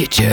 get ya.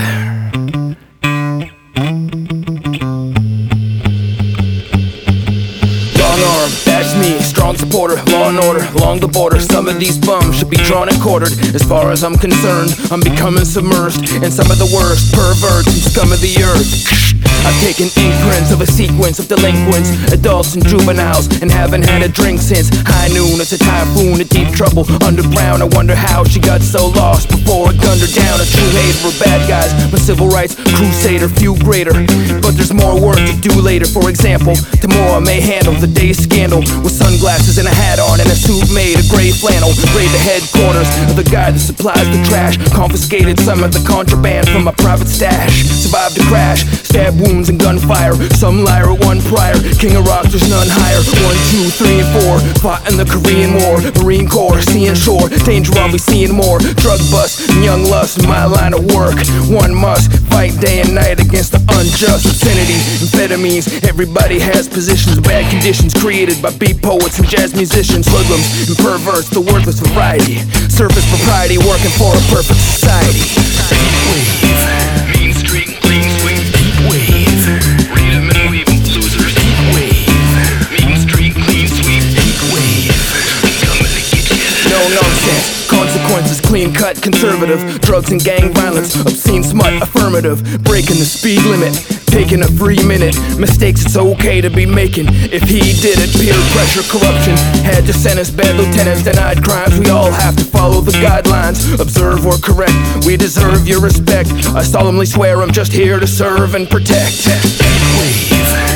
Long arm, that's me, strong supporter, law and order, along the border. Some of these bums should be drawn and quartered. As far as I'm concerned, I'm becoming submerged in some of the worst perverts and scum of the earth. I've taken imprints of a sequence of delinquents, adults and juveniles, and haven't had a drink since high noon. It's a typhoon, a deep trouble underground. I wonder how she got so lost before it gunned her down. A true hater for bad guys, my civil rights crusader, few greater. But there's more work to do later. For example, tomorrow I may handle the day's scandal with sunglasses and a hat on and a suit made of gray flannel. Raid the headquarters of the guy that supplies the trash. Confiscated some of the contraband from my private stash. Survived the crash, stab wounds and gunfire. Some liar, one prior. King of rock, there's none higher. 1, 2, 3, and 4. Fought in the Korean War, Marine Corps, sea and shore. Danger, I'll be seeing more. Drug bust and young lust, my line of work. One must fight day and night against the unjust. Obscenity, amphetamines. Everybody has positions, bad conditions created by beat poets and jazz musicians. Hoodlums and perverts, the worthless variety. Surface propriety, working for a perfect society. Heat wave, mean street, clean sweep. Heat wave, read 'em and weep, losers. Heat wave, mean street, clean sweep. Heat wave, coming to get you. No nonsense. Consequences, clean cut, conservative. Drugs and gang violence, obscene smut, affirmative. Breaking the speed limit, taking a free minute. Mistakes it's okay to be making if he did it. Peer pressure, corruption, had to sentence. Bad lieutenants, denied crimes. We all have to follow the guidelines. Observe or correct, we deserve your respect. I solemnly swear I'm just here to serve and protect. Heat wave.